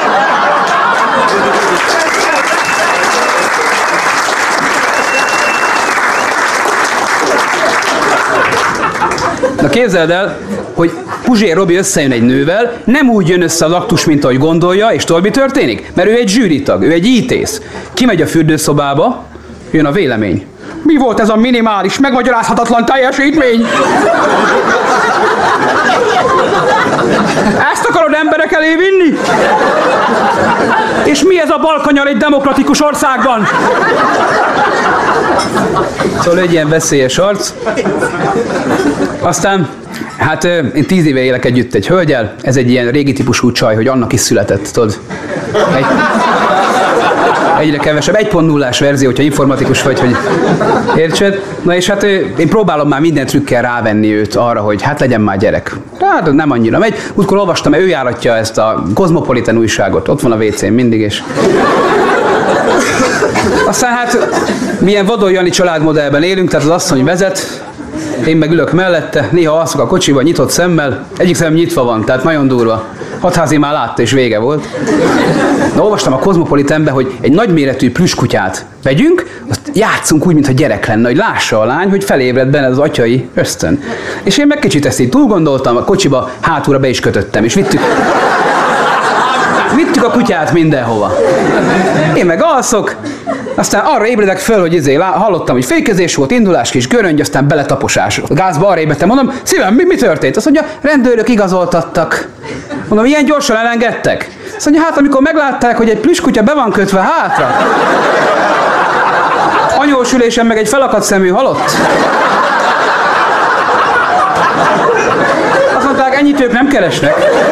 Na képzeld el, hogy Puzsér Robi összejön egy nővel, nem úgy jön össze az aktus, mint ahogy gondolja, és tudod, mi történik? Mert ő egy zsűritag, ő egy ítész. Kimegy a fürdőszobába, jön a vélemény. Mi volt ez a minimális, megmagyarázhatatlan teljesítmény? Ezt akarod emberek elé vinni? És mi ez a balkanyar egy demokratikus országban? Szóval egy ilyen veszélyes arc. Aztán, hát én tíz éve élek együtt egy hölgyel, ez egy ilyen régi típusú csaj, hogy annak is született, tudod. Egy... Egyre kevesebb, egy pont nullás verzió, hogyha informatikus vagy, hogy értsed? Na és hát én próbálom már minden trükkel rávenni őt arra, hogy hát legyen már gyerek. Hát nem annyira megy. Útkor olvastam, ő járatja ezt a Cosmopolitan újságot. Ott van a vécén mindig, és... Aztán hát milyen Vadon Jani családmodellben élünk, tehát az asszony vezet, én meg ülök mellette, néha alszok a kocsiba nyitott szemmel, egyik szemem nyitva van, tehát nagyon durva. Hatházi már látta, és vége volt. Na, olvastam a Cosmopolitanbe, hogy egy nagyméretű plüskutyát vegyünk, azt játszunk úgy, mintha gyerek lenne, hogy lássa a lány, hogy felébred benne az atyai ösztön. És én meg kicsit ezt így túl gondoltam, a kocsiba hátulra be is kötöttem, és vittük... Vittük a kutyát mindenhova. Én meg alszok, aztán arra ébredek föl, hogy izé, hallottam, hogy fékezés volt, indulás, kis göröngy, aztán beletaposás. A gázba arra ébredtem, mondom, szívem, mi, mi történt? Azt mondja, rendőrök igazoltattak. Mondom, ilyen gyorsan elengedtek? Azt mondja, hát amikor meglátták, hogy egy plüskutya be van kötve hátra. Anyósülésen meg egy felakadt szemű halott. Azt mondták, ennyit ők nem keresnek.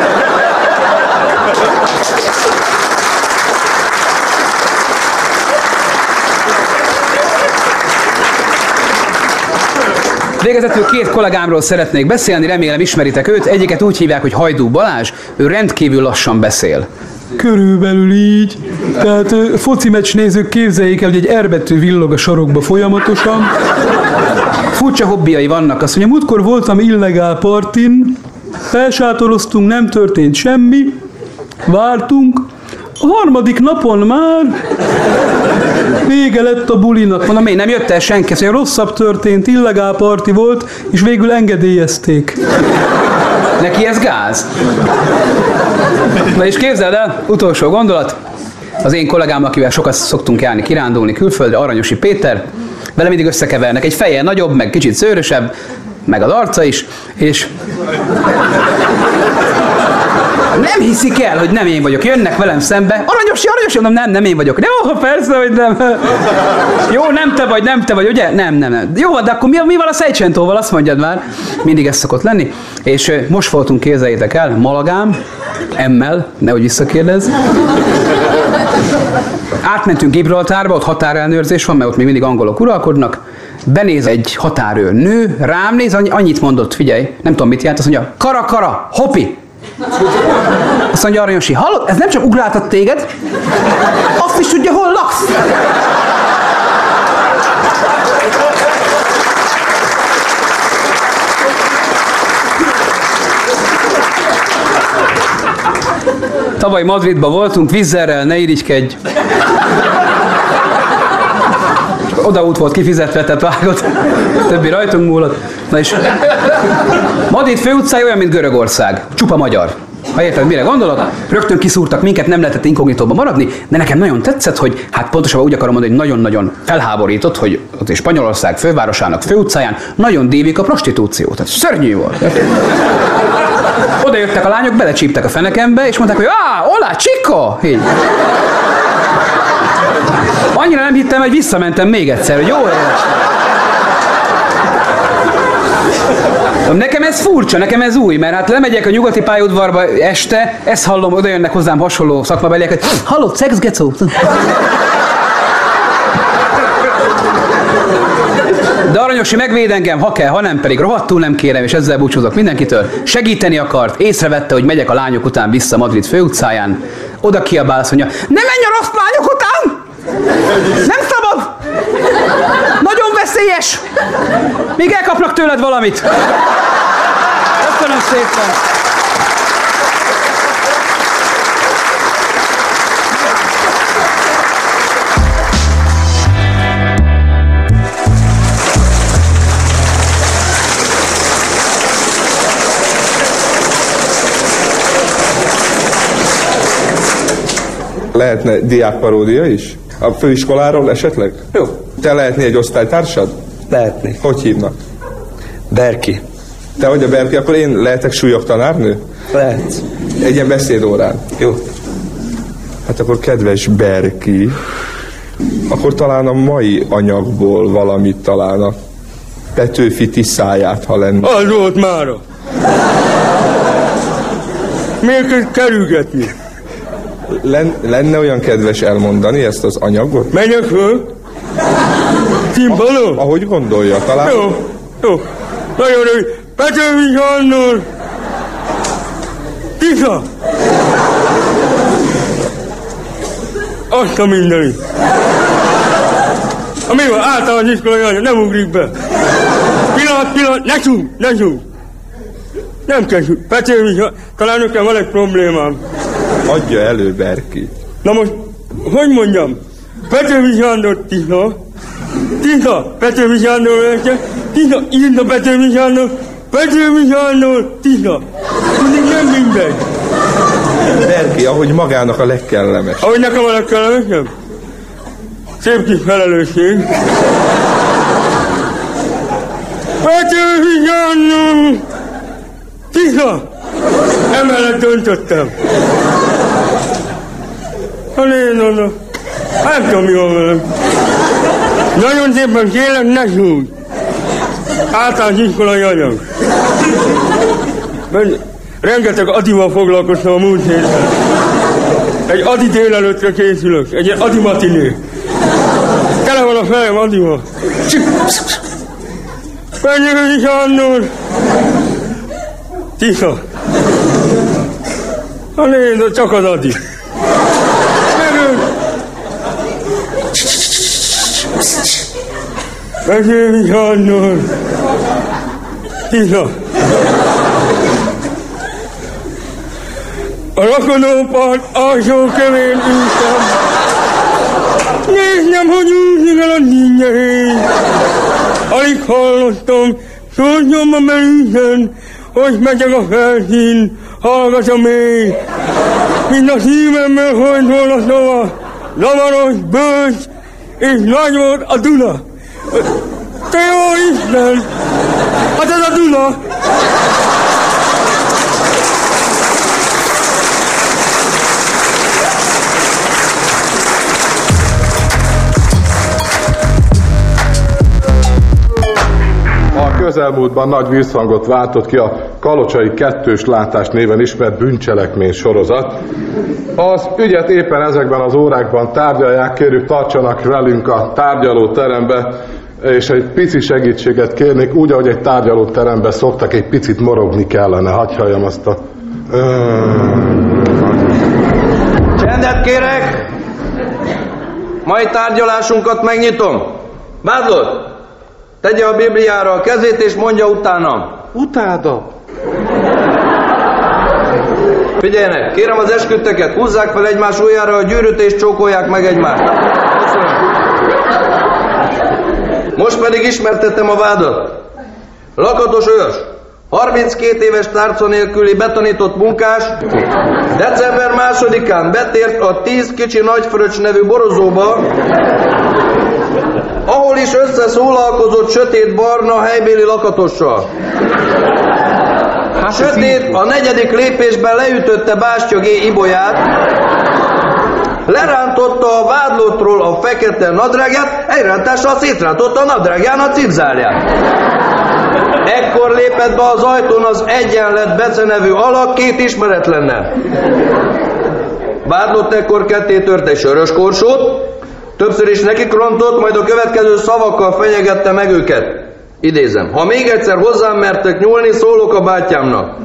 Végezetül két kollégámról szeretnék beszélni, remélem ismeritek őt. Egyiket úgy hívják, hogy Hajdú Balázs, ő rendkívül lassan beszél. Körülbelül így. Tehát foci meccs nézők képzeljék el, hogy egy R betű villog a sarokba folyamatosan. Furcsa hobbiai vannak. Azt mondja, múltkor voltam illegál partin, felsátoroztunk, nem történt semmi, vártunk, a harmadik napon már vége lett a bulinak. Mondom, én nem jött el senki, szóval rosszabb történt, illegál parti volt, és végül engedélyezték. Neki ez gáz. Na és képzeld el, utolsó gondolat, az én kollégám, akivel sokat szoktunk járni, kirándulni külföldre, Aranyosi Péter, vele mindig összekevernek, egy feje nagyobb, meg kicsit szőrösebb, meg az arca is, és... Nem hiszik el, hogy nem én vagyok. Jönnek velem szembe. Aranyosi, Aranyosi, mondom, nem, nem én vagyok. Jó, persze, hogy nem. Jó, nem te vagy, nem te vagy, ugye? Nem, nem, nem. Jó, de akkor mi, mi van a Seicsentóval? Azt mondjad már. Mindig ez szokott lenni. És most voltunk, képzeljétek el, Malagán, emmel, nehogy visszakérdezz. Átmentünk Gibraltárba, ott határellenőrzés van, mert ott még mindig angolok uralkodnak. Benéz egy határőr nő, rám néz, annyit mondott, figyelj, nem tudom mit jelent, azt mondja, kara, kara, hopi. Azt mondja Aranyosi, hallod? Ez nem csak ugráltat téged, azt is tudja, hol laksz. Tavaly Madridban voltunk, Vizzerrel, ne irigykedj. Oda út volt kifizetve, tehát vágott. Többi rajtunk múlott. Na és Madrid főutcája olyan, mint Görögország. Csupa magyar. Ha érted, mire gondolok? Rögtön kiszúrtak minket, nem lehetett inkognitóba maradni, de nekem nagyon tetszett, hogy hát pontosabban úgy akarom mondani, hogy nagyon-nagyon felháborított, hogy ott is Spanyolország fővárosának főutcáján nagyon dívik a prostitúció. Tehát szörnyű volt. Oda jöttek a lányok, belecsíptek a fenekembe, és mondták, hogy ah, hola, chico! Így. Annyira nem hittem, hogy visszamentem még egyszer, hogy jó élet. Nekem ez furcsa, nekem ez új, mert hát lemegyek a nyugati pályaudvarba este, ezt hallom, oda jönnek hozzám hasonló szakmabeliek, hogy hallod, szexgecó? De Aranyosi megvéd engem, ha kell, ha nem, pedig rohadtul nem kérem, és ezzel búcsúzok mindenkitől. Segíteni akart, észrevette, hogy megyek a lányok után vissza Madrid főutcáján. Oda kiabál, azt mondja, ne menj a rossz lányok után! Nem szabad! Nagyon veszélyes! Még elkapnak tőled valamit! Köszönöm szépen! Lehetne diákparódia is? A főiskoláról esetleg? Jó. Te lehetnél egy osztálytársad? Lehetnék. Hogy hívnak? Berki. Te vagy a Berki, akkor én lehetek súlyok tanárnő? Lehet. Egy ilyen beszédórán. Jó. Hát akkor kedves Berki, akkor talán a mai anyagból valamit talán a Petőfi Tiszáját, ha lenne. Az volt mára. Miért kell kerülgetni? Len, lenne olyan kedves elmondani ezt az anyagot? Menjek föl! Színpadon? Ah, ahogy gondolja, talán... Jó, jó. Nagyon rövid. Petőfi Sándor! Tisza! Azt a mindenit. A mi van? Általános iskolai anyag, nem ugrik be. Pillanat, pillanat, ne csúgy, ne csúgy. Nem kell csúgy. Petőfi Sándor, talán nekem van egy problémám. Adja elő, Berki. Na most, hogy mondjam? Petőfi Sándor Tisza. Tisza, Petőfi Sándor lehetne. Tisza, írta Petőfi Sándor. Petőfi Sándor Tisza. Tudjuk, nem mindegy. Berki, ahogy magának a legkellemes. Ahogy nekem a legkellemesebb? Szép kis felelősség. Petőfi Sándor Tisza. Emellett döntöttem. Ha nézd oda. Nem tudom, mi van velem. Nagyon szépen kérlek, ne súgy. Általános iskolai anyag. Rengeteg Adival foglalkoztam a múlt héten. Egy Adi délelőttre készülök. Egy Adi matiné. Tele van a fejem Adival. Petőfi Sándor Tisza. Ha nézd, csak az Adi. Petőfi Sándor Tisza. A rakodópart alsó kövén ültem. Nézd, hogy úszik el a dinnyehén. Alig hallottam, szólnyomba merülten, hogy megyek a felszín, hallgat a mély. Mint a szívemmel folyt volna szava, zavaros, bölcs, és nagy volt a Duna. Te jó Isten! Hát ez a Duna! A közelmúltban nagy visszhangot váltott ki a Kalocsai kettős látás néven ismert bűncselekmény sorozat. Az ügyet éppen ezekben az órákban tárgyalják, kérjük tartsanak velünk a tárgyalóterembe, és egy pici segítséget kérnék, úgy, ahogy egy tárgyalóteremben szoktak, egy picit morogni kellene. Hadd halljam azt a... Csendet kérek! Mai tárgyalásunkat megnyitom. Vádlott! Tegye a Bibliára a kezét, és mondja utánam. Utáda? Figyeljenek, kérem az esküdteket, húzzák fel egymás ujjára a gyűrűt, és csókolják meg egymást. Köszönöm. Most pedig ismertettem a vádat. Lakatos Örs, harminckét éves tárca nélküli betanított munkás, december másodikán betért a tíz kicsi nagyfröccs nevű borozóba, ahol is összeszólalkozott sötét-barna helybéli lakatossal. Sötét a negyedik lépésben leütötte Bástya G. ibolyát, lerántotta a vádlottról a fekete nadrágját, elrántással szétrántotta a nadrágján a cipzálját. Ekkor lépett be az ajtón az Egyenlet Bece nevű alak két ismeretlennel. Vádlott ekkor ketté tört egy sörös korsót, többször is nekikrontott, majd a következő szavakkal fenyegette meg őket. Idézem, ha még egyszer hozzám mertek nyúlni, szólok a bátyámnak.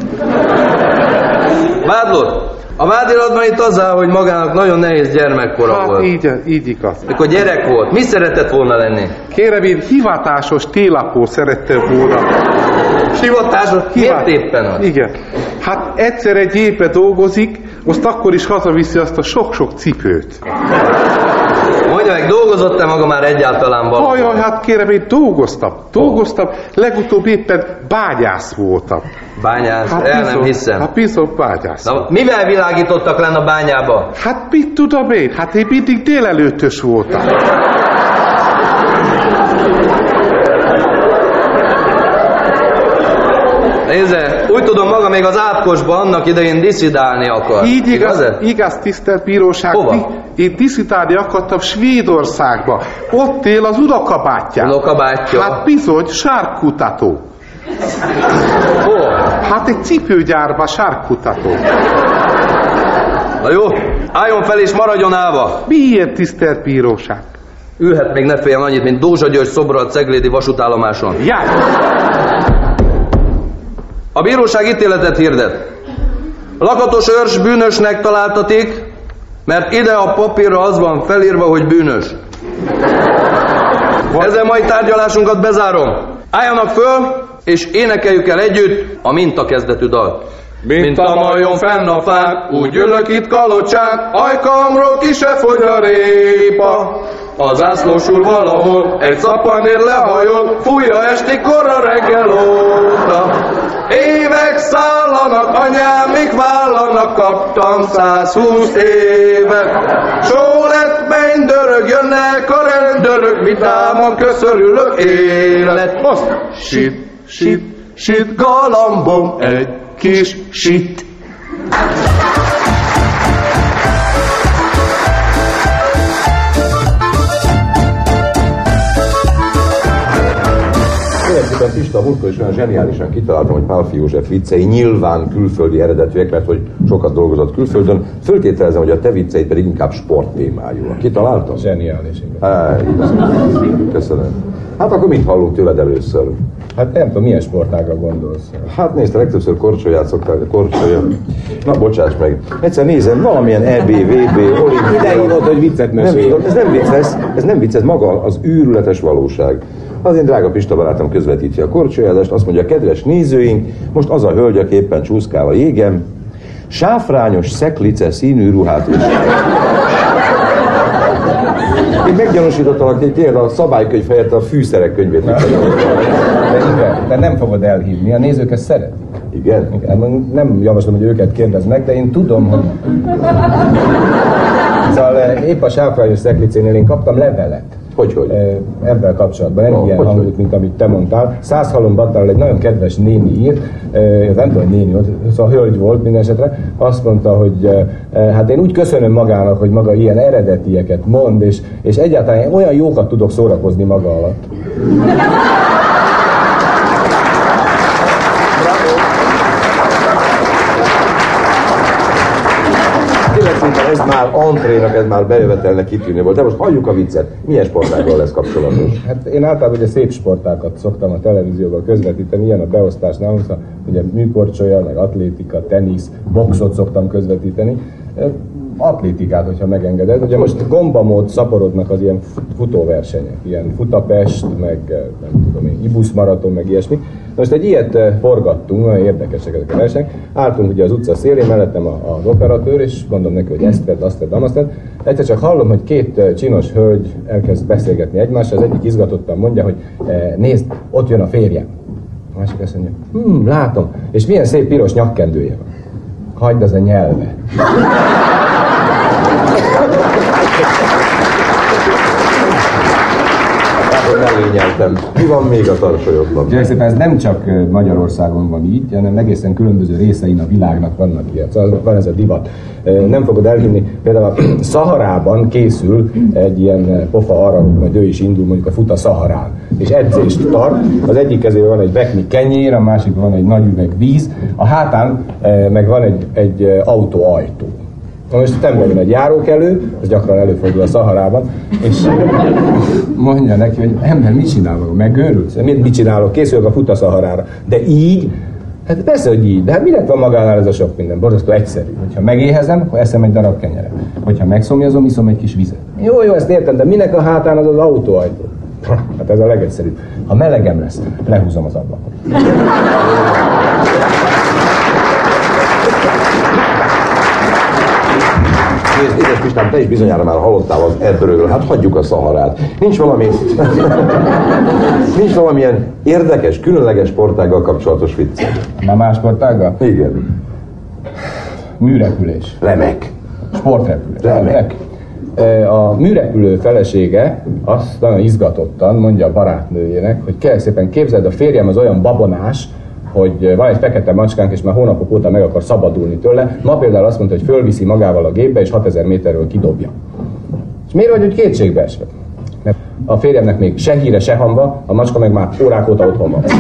Vádlott, a vádiratban itt az áll, hogy magának nagyon nehéz gyermekkora hát volt. így, így igaz. Mikor gyerek volt, mi szeretett volna lenni? Kérem, én hivatásos télapó szerettem volna. Hivatásos? Miért éppen az? Igen. Hát egyszer egy éve dolgozik, most akkor is hazaviszi azt a sok-sok cipőt. Mondja meg, dolgozott-e maga már egyáltalán valahol? Ajaj, hát kérem, én dolgoztam. Dolgoztam, legutóbb éppen bányász voltam. Bányász? Hát El bizony, nem hiszem. Hát bizony bányász. Na, mivel világítottak lenn a bányába? Hát mit tudom én? Hát én mindig délelőtös voltam. Nézze, úgy tudom, maga még az átkosban annak idején diszidálni akar. Így igaz, igaz, igaz tisztelt bíróság. Hova? Én diszidálni akartam Svédországba. Ott él az unokabátyám. Unokabátyja? Hát bizony, sárkkutató. Hol? Hát egy cipőgyárban sárkkutató. Na jó, álljon fel és maradjon állva. Miért, tisztelt bíróság? Ülhet még ne féljen annyit, mint Dózsa György szobra a ceglédi vasútállomáson. Já! A bíróság ítéletet hirdet. Lakatos őrs bűnösnek találtatik, mert ide a papírra az van felírva, hogy bűnös. Ezzel mai tárgyalásunkat bezárom. Álljanak föl, és énekeljük el együtt a mintakezdetű dalt. Mint a majom fenn a fán, úgy ülök itt kalocsán, ajkamról ki se fogy a répa. A zászlós úr valahol egy szappanér lehajol, fújja esti korra reggel óta. Évek szállanak, anyámik vállanak, kaptam százhúsz évet. Só lett, menj, dörög, jönnek a rendőrök, vidáman köszörülök élet. Azt sit, sit, sit, galambom, egy kis sit. Kérlek Pista, múltkor is olyan zseniálisan kitaláltam, hogy Pálffy József viccei nyilván külföldi eredetűek, mert hogy sokat dolgozott külföldön. Föltételezem, hogy a te vicceid pedig inkább sporttémájúak. Kitaláltam? Zseniális. Há, köszönöm. Hát akkor mit hallunk tőled először? Hát nem tudom, milyen sportágra gondolsz? Hát nézd, legtöbbször korcsolyát szoktál, korcsolya. Na, bocsáss meg. Egyszer nézem, valamilyen E B, V B, olimpia. Ide írod, hogy viccet mesél. Nem, ez nem vicc, ez, ez nem vicc, ez maga az őrületes valóság. Az én drága Pista barátom közvetíti a korcsolyázást, azt mondja, kedves nézőink, most az a hölgy, aki éppen csúszkál a jégen, sáfrányos szeklice színű ruhát is. Én meggyanúsítottalak, hogy tényleg a szabálykönyv helyett a fűszerek könyvét. De igen, de nem fogod elhívni, a nézők ezt szeretik. Igen? Igen? Nem javaslom, hogy őket kérdeznek, de én tudom, hogy... Szóval épp a sáfrányos szeklicénél én kaptam levelet. Hogy, hogy? Ebben kapcsolatban, nem oh, ilyen hangzott, mint amit te mondtál. Százhalom Battal egy nagyon kedves néni írt, nem tudom, hogy néni volt, szóval hölgy volt minden esetre, azt mondta, hogy hát én úgy köszönöm magának, hogy maga ilyen eredetieket mond, és, és egyáltalán olyan jókat tudok szórakozni maga alatt. Ez már antrénak, ez már bejövetelnek kitűnő volt. De most halljuk a viccet. Milyen sportággal lesz kapcsolatos? Hát én általában ugye szép sportákat szoktam a televízióban közvetíteni, ilyen a beosztás nálunk, ugye műkorcsolya, meg atlétika, tenisz, boxot szoktam közvetíteni. Atlétikát, hogyha megengeded. Ugye most gombamód szaporodnak az ilyen futóversenyek, ilyen Futapest, meg nem tudom én, Ibusz maraton, meg ilyesmi. Most egy ilyet forgattunk, nagyon érdekesek ezek a versenyek. Álltunk ugye az utca szélén, mellettem az operatőr, és mondom neki, hogy ezt tedd, azt tedd, azt tedd. Egyszer csak hallom, hogy két csinos hölgy elkezd beszélgetni egymással, az egyik izgatottan mondja, hogy nézd, ott jön a férjem. A másik azt mondja, hm, látom, és milyen szép piros nyakkendője van. Hagyd az a nyelve. Mellényeltem. Mi van még a tarsolyodban? Ugye szépen ez nem csak Magyarországon van így, hanem egészen különböző részein a világnak vannak ilyen. Szóval van ez a divat. Nem fogod elhinni, például a Szaharában készül egy ilyen pofa arra, hogy majd ő is indul mondjuk a fut a Szaharán. És edzést tart. Az egyik kezében van egy bekni kenyér, a másikban van egy nagy üveg víz, a hátán meg van egy, egy autóajtó. Na most szemben jön egy járókelő, ez gyakran előfordul a Szaharában, és mondja neki, hogy ember, mit csinál maga? Megőrülsz? Mit, mit csinálok? Készülök a fut a Szaharára. De így? Hát persze, hogy így. De hát minek van magánál ez a sok minden? Borzasztó egyszerű. Hogyha megéhezem, akkor eszem egy darab kenyeret. Hogyha megszomjazom, iszom egy kis vizet. Jó, jó, ezt értem, de minek a hátán az az autóajtó? Hát ez a legegyszerűbb. Ha melegem lesz, lehúzom az ablakot. Nézd, édes Pistán, te is bizonyára már hallottál az ebbről, hát hagyjuk a Szaharát. Nincs valami... Nincs valamilyen érdekes, különleges sportággal kapcsolatos vicced? Már más sportággal? Igen. Műrepülés. Remek. Sportrepülés. Remek. A műrepülő felesége azt nagyon izgatottan mondja a barátnőjének, hogy kérlek szépen képzeld, a férjem az olyan babonás, hogy van egy fekete macskánk, és már hónapok óta meg akar szabadulni tőle. Ma például azt mondta, hogy fölviszi magával a gépbe, és hatezer méterről kidobja. És miért vagy úgy kétségbe esve? Mert a férjemnek még se híre, se hamba, a macska meg már órák óta otthon van.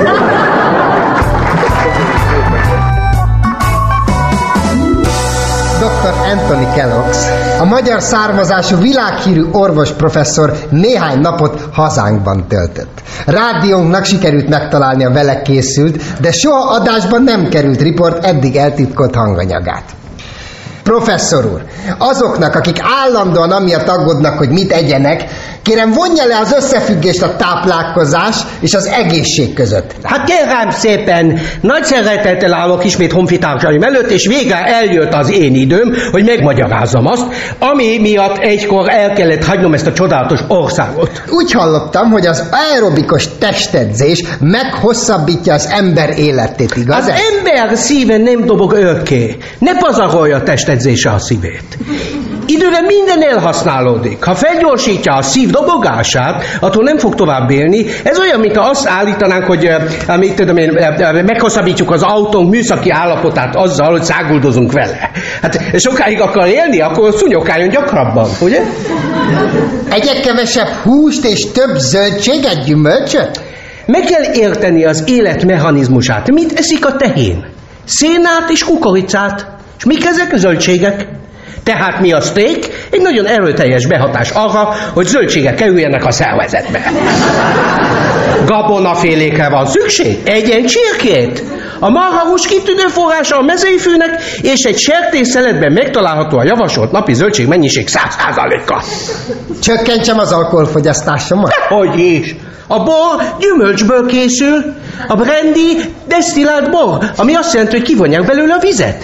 doktor Anthony Kellogg, a magyar származású világhírű orvos professzor néhány napot hazánkban töltött. Rádiónknak sikerült megtalálni a vele készült, de soha adásban nem került riport eddig eltitkolt hanganyagát. Professzor úr, azoknak, akik állandóan amiatt aggódnak, hogy mit egyenek, kérem vonja le az összefüggést a táplálkozás és az egészség között. Hát kérem szépen, nagy szeretettel állok ismét honfitársaim előtt, és végre eljött az én időm, hogy megmagyarázzam azt, ami miatt egykor el kellett hagynom ezt a csodálatos országot. Úgy hallottam, hogy az aerobikus testedzés meghosszabbítja az ember életét, igaz? Az ez? Ember szíve nem dobog örökké. Ne pazarolja a testedzése a szívét. Időre minden elhasználódik. Ha felgyorsítja a szív dobogását, attól nem fog tovább élni. Ez olyan, mint ha azt állítanánk, hogy amit tudom én, meghosszabbítjuk az autónk műszaki állapotát azzal, hogy száguldozunk vele. Hát sokáig akar élni, akkor szúnyogáljon gyakrabban, ugye? Egyek kevesebb húst és több zöldséget, gyümölcsöt? Meg kell érteni az élet mechanizmusát. Mit eszik a tehén? Szénát és kukoricát. És mik ezek a zöldségek? Tehát mi a steak? Egy nagyon erőteljes behatás arra, hogy zöldségek kerüljenek a szervezetbe. Gabonafélékre van szükség? Egyen csirkét? A marhahús kitűnő forrása a mezőfűnek, és egy sertésszeletben megtalálható a javasolt napi zöldség mennyiség száz százaléka. Csökkentsem az alkoholfogyasztásomat? Hogy is? A bor gyümölcsből készül, a brandy desztillált bor, ami azt jelenti, hogy kivonják belőle a vizet.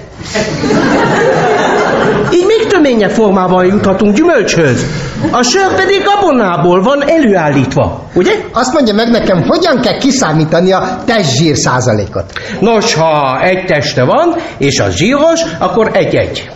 Így még töményebb formában juthatunk gyümölcshöz. A sör pedig gabonából van előállítva, ugye? Azt mondja meg nekem, hogyan kell kiszámítani a testzsír százalékot? Nos, ha egy teste van, és az zsíros, akkor egy-egy.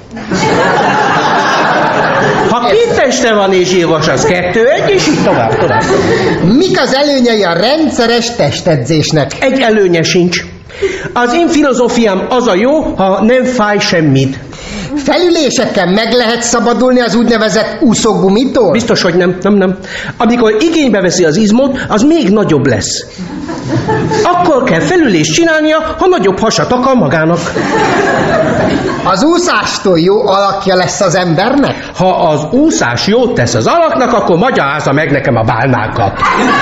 Ha két teste van és zsíros, az kettő-egy, és így tovább, tovább. Mik az előnyei a rendszeres testedzésnek? Egy előnye sincs. Az én filozófiám az a jó, ha nem fáj semmit. Felülésekkel meg lehet szabadulni az úgynevezett úszógumitól? Biztos, hogy nem, nem, nem. Amikor igénybe veszi az izmot, az még nagyobb lesz. Akkor kell felülést csinálnia, ha nagyobb hasat akar magának. Az úszástól jó alakja lesz az embernek? Ha az úszás jót tesz az alaknak, akkor magyarázza meg nekem a bálnákat.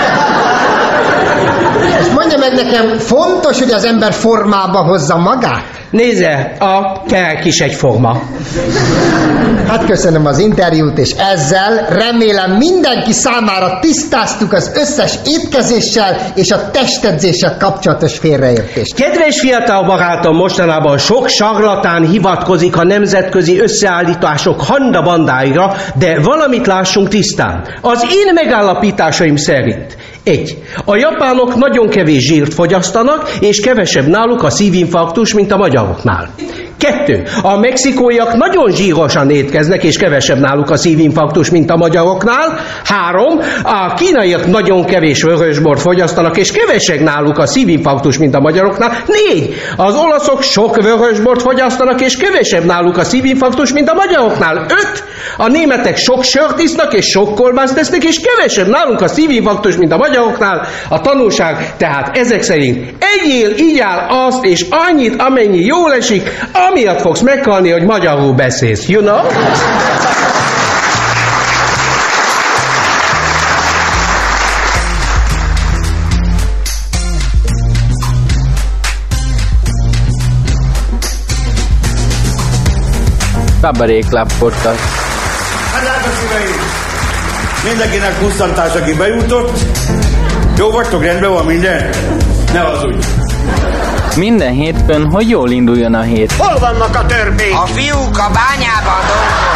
És mondja meg nekem, fontos, hogy az ember formába hozza magát? Nézze, a kerek is egyforma. Hát köszönöm az interjút, és ezzel remélem mindenki számára tisztáztuk az összes étkezéssel és a testedzéssel kapcsolatos félreértést. Kedves fiatal barátom, mostanában sok sarlatán hivatkozik a nemzetközi összeállítások handabandáira, de valamit lássunk tisztán. Az én megállapításaim szerint egy. A japánok nagyon kevés zsírt fogyasztanak, és kevesebb náluk a szívinfarktus, mint a magyaroknál. Kettő. A mexikóiak nagyon zsírosan étkeznek, és kevesebb náluk a szívinfarktus, mint a magyaroknál. Három. A kínaiak nagyon kevés vörösbort fogyasztanak, és kevesebb náluk a szívinfarktus, mint a magyaroknál. Négy. Az olaszok sok vörösbort fogyasztanak, és kevesebb náluk a szívinfarktus, mint a magyaroknál. Öt. A németek sok sört isznak, és sok kolbászt tesznek, és kevesebb nálunk a szívinfarktus, mint a magyaroknál. A tanulság tehát ezek szerint egyél, igyál azt, és annyit, amennyi jól esik, amiatt fogsz meghalni, hogy magyarul beszélsz, you know? Cabaret Club Podcast. Hát drága szíveim! Mindenkinek pusztantás, aki bejutott. Jó vagytok, rendben van minden? Ne hazudj! Minden hétfőn, hogy jól induljon a hét. Hol vannak a törpék? A fiúk a bányában dolgoznak.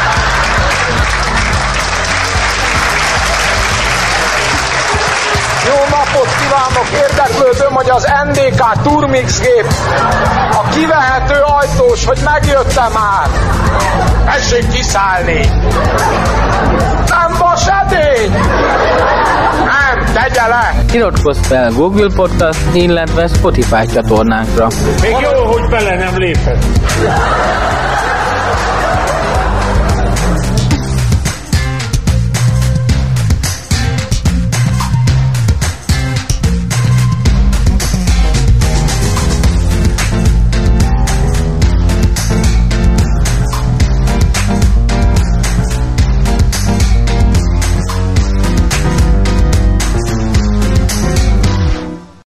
Jó napot kívánok! Érdeklődöm, hogy az en dé ká Turmix gép, a kivehető ajtós, hogy megjött-e már? Tessék kiszállni! Nem vas edény! Nem, tegye le! Iratkozz fel Google Podcast, illetve Spotify csatornánkra. Még jó, hogy bele nem lépett.